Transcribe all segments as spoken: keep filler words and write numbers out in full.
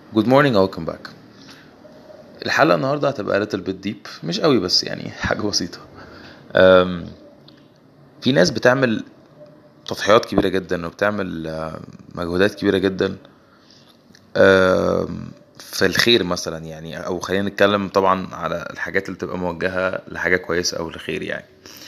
Good morning, welcome back. الحلقة النهاردة هتبقى little bit deep، مش قوي بس يعني حاجة بسيطة. أم، في ناس بتعمل تضحيات كبيرة جدا وبتعمل أم، مجهودات كبيرة جدا أم، في الخير مثلا، يعني او خلينا نتكلم طبعا على الحاجات اللي تبقى موجهة لحاجة كويسة او لخير يعني.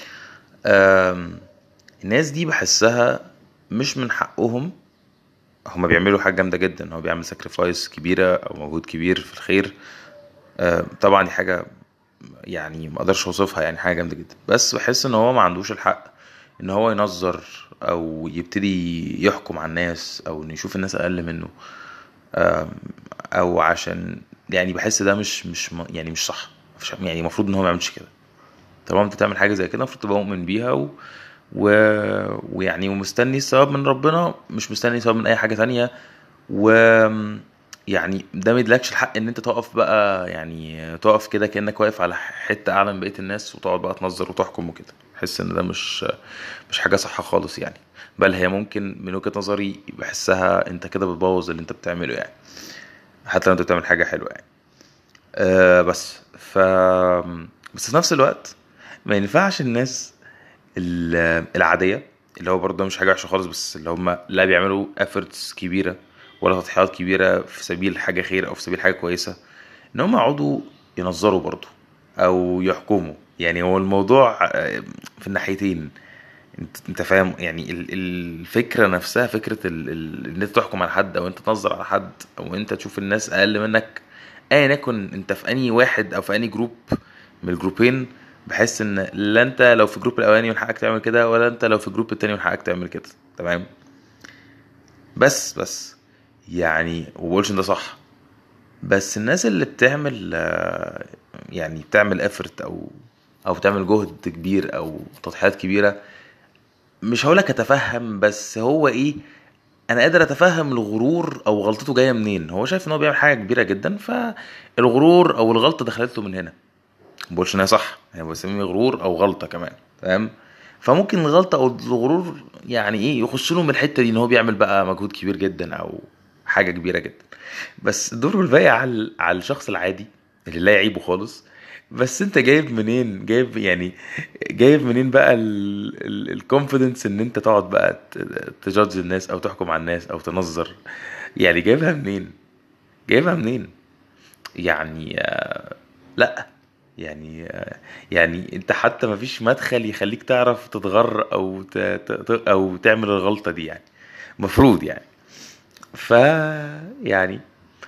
أم، الناس دي بحسها مش من حقهم. هما بيعملوا حاجة جامدة جدا، هو بيعمل sacrifice كبيرة او مجهود كبير في الخير. أم، طبعا دي حاجة يعني ما اقدرش اوصفها، يعني حاجه جامده جدا، بس بحس ان هو ما عندوش الحق ان هو ينظر او يبتدي يحكم على الناس او انه يشوف الناس اقل منه. آم، او عشان يعني بحس ده مش مش م- يعني مش صح. مفيش- يعني المفروض ان هو ما يعملش كده. طالما انت تعمل حاجه زي كده المفروض تبقى مؤمن بيها و... و... ويعني ومستني الثواب من ربنا، مش مستني ثواب من اي حاجه تانية. و يعني ده ميدلكش الحق ان انت تقف بقى، يعني تقف كده كأنك واقف على حتة اعلى من بقية الناس وتقعد بقى تنظر وتحكم وكده. بحس ان ده مش مش حاجة صح خالص يعني. بل هي ممكن من وجهة نظري بحسها انت كده بتبوظ اللي انت بتعمله يعني، حتى لو انت بتعمل حاجة حلوة يعني. أه بس ف بس في نفس الوقت ما ينفعش الناس ال- العادية، اللي هو برضه مش حاجة وحشة خالص، بس اللي هم لا بيعملوا efforts كبيرة ولا تضحيات كبيرة في سبيل حاجة خير أو في سبيل حاجة كويسة، إن هم يقعدوا ينظروا برضه أو يحكموا. يعني هو الموضوع آه، في الناحيتين. انت انت فاهم يعني ال- الفكرة نفسها، فكرة ال... ال... ان انت تحكم على حد او انت تنظر على حد او انت تشوف الناس اقل منك، ايا يكن انت في اني واحد او في اني جروب من الجروبين. بحس ان لا انت لو في الجروب الاولاني من حقك تعمل كده، ولا انت لو في الجروب التاني من حقك تعمل كده. تمام. بس بس يعني وبقولش ان ده صح. بس الناس اللي بتعمل آه، يعني بتعمل effort او او بتعمل جهد كبير او تضحيات كبيرة، مش هقولك اتفهم، بس هو ايه، انا قادر اتفهم الغرور او غلطته جايه منين. هو شايف ان هو بيعمل حاجه كبيره جدا، فالغرور او الغلطه دخلت له من هنا. ما بقولش ان هي صح، يعني بسميه غرور او غلطه كمان. تمام. فممكن الغلطه او الغرور يعني ايه يخش له من الحته دي ان هو بيعمل بقى مجهود كبير جدا او حاجه كبيره جدا. بس دوره الباقي على على الشخص العادي اللي لا يعيبه خالص. بس انت جايب منين، جايب يعني جايب منين بقى الكونفيدنس ان انت تقعد بقى تجادج الناس او تحكم على الناس او تنظر؟ يعني جايبها منين؟ جايبها منين؟ يعني آه، لا. يعني آه، يعني انت حتى مفيش مدخل يخليك تعرف تتغر او ت... ت... او تعمل الغلطة دي يعني. مفروض يعني. ف يعني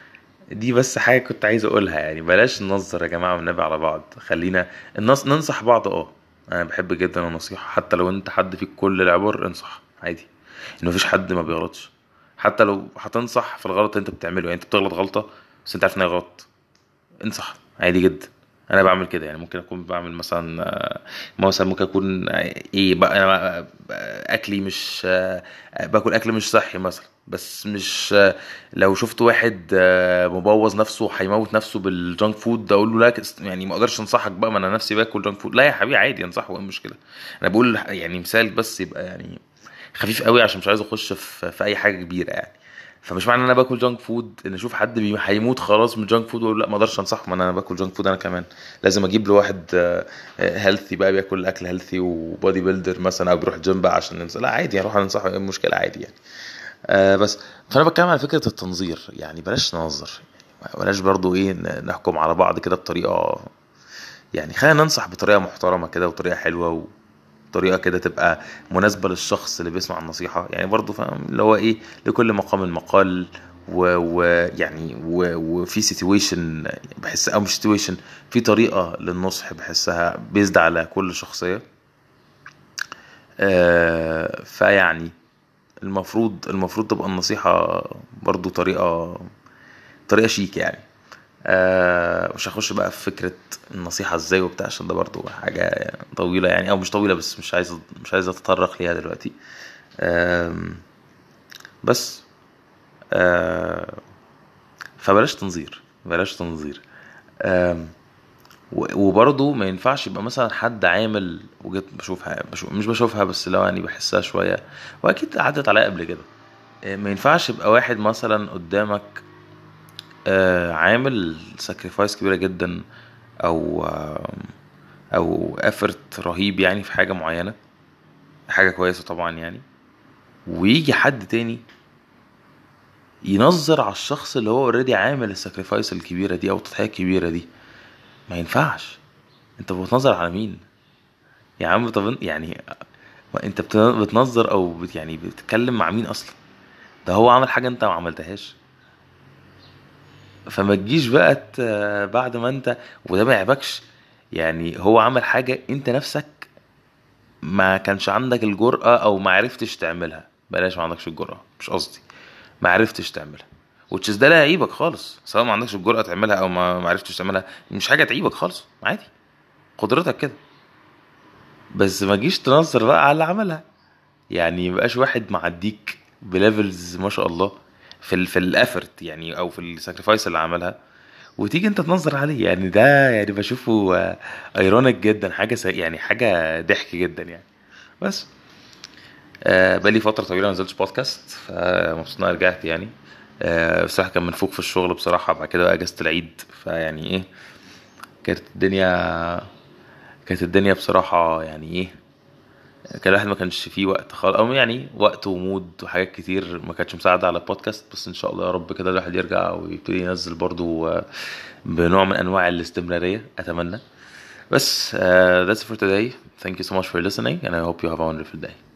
دي بس حاجة كنت عايز اقولها، يعني بلاش ننظر يا جماعة والنبي على بعض. خلينا النص ننصح بعض. اه انا بحب جدا النصيحة، حتى لو انت حد فيك كل العبر انصح عادي. ان مفيش حد ما بيغلطش. حتى لو هتنصح في الغلط اللي انت بتعمله، يعني انت بتغلط غلطة بس انت عارف ان هي غلط، انصح عادي جدا. انا بعمل كده، يعني ممكن اكون بعمل مثلا آه، مثلا ممكن اكون آه، ايه بقى انا آه، اكلي مش آه، باكل اكل مش صحي مثلا، بس مش آه، لو شفت واحد آه، مبوظ نفسه هيموت نفسه بالجانك فود ده اقول له لا، يعني ما اقدرش انصحك بقى، ما انا نفسي باكل جانك فود. لا يا حبيبي عادي انصحه، ايه المشكله؟ انا بقول يعني مثال بس يبقى يعني خفيف قوي، عشان مش عايز اخش في في اي حاجه كبيره يعني. فمش معنى ان انا باكل جانك فود ان اشوف حد بي- هيموت خلاص من جانك فود واقول لا ما اقدرش انصحه، ما انا باكل جانك فود انا كمان. لازم اجيب له واحد هيلثي بقى بياكل اكل هيلثي وبودي بيلدر مثلا او بيروح جيم بقى عشان ننصح. لا عادي اروح انصحه، ايه المشكله؟ عادي يعني. آه بس فانا بتكلم على فكره التنظير، يعني بلاش ننظر. بلاش برضو ايه ن- نحكم على بعض كده بطريقه، يعني خلينا ننصح بطريقه محترمه كده وطريقه حلوه، طريقه كده تبقى مناسبه للشخص اللي بيسمع النصيحه، يعني برضو فاهم اللي هو ايه، لكل مقام مقال. ويعني و... و... وفي سيتويشن بحس او مش سيتويشن، في طريقه للنصح بحسها بيزد على كل شخصيه. آه فيعني المفروض المفروض تبقى النصيحه برضو طريقه طريقه شيك يعني. آه مش هخش بقى في فكرة النصيحة ازاي وبتاع، عشان ده برضو حاجة طويلة يعني، او مش طويلة بس مش عايز مش عايز اتطرق ليها دلوقتي. آم، بس آه فبلاش تنظير، بلاش تنظير. آم، و- وبرضو ما ينفعش يبقى مثلا حد عامل وجيت بشوفها بشوف مش بشوفها بس لو يعني بحسها شوية، واكيد عدت عليا قبل كده. آه، ما ينفعش يبقى واحد مثلا قدامك آه عامل sacrifice كبيرة جدا، او آه او effort رهيب يعني في حاجة معينة، حاجة كويسة طبعا يعني، ويجي حد تاني ينظر على الشخص اللي هو اوريدي عامل الساكريفايس الكبيرة دي او التضحية الكبيرة دي. ما ينفعش. انت بتنظر على مين يا عم؟ طب إن- يعني ما انت بت- بتنظر او بت يعني بتتكلم مع مين اصلا؟ ده هو عمل حاجة انت ما عملتهاش. فما تجيش بقى ت- بعد ما انت، وده ما يعيبكش، يعني هو عمل حاجة انت نفسك ما كانش عندك الجرأة او ما عرفتش تعملها. بلاش ما عندكش الجرأة، مش قصدي، ما عرفتش تعملها. which is ده لا يعيبك خالص، سواء ما عندكش الجرأة تعملها او ما ما عرفتش تعملها، مش حاجة تعيبك خالص، عادي، قدرتك كده. بس ما تجيش تنظر بقى على اللي عملها. يعني مبقاش واحد معديك بليفلز ما شاء الله في ال في الافورت يعني، او في الساكريفايس اللي عملها، وتيجي انت تنظر عليه. يعني ده يعني بشوفه ايرونيك جدا، حاجه سي يعني حاجه ضحك جدا يعني. بس آه بقالي فتره طويله ما نزلتش بودكاست، فمبسوط إن انا رجعت يعني. آه بصراحه كان منفوخ في الشغل بصراحه، بعد كده بقى اجازه العيد، فيعني ايه، كانت الدنيا كانت الدنيا بصراحه يعني ايه، كان الواحد ما كانش فيه وقت خالص، او يعني وقت ومود وحاجات كتير ما كانتش مساعده على البودكاست. بس ان شاء الله يا رب كده الواحد يرجع ويبتدي ينزل برضو آه، بنوع من انواع الاستمراريه اتمنى. بس uh, that's it for today. Thank you so much for listening and I hope you have a wonderful day.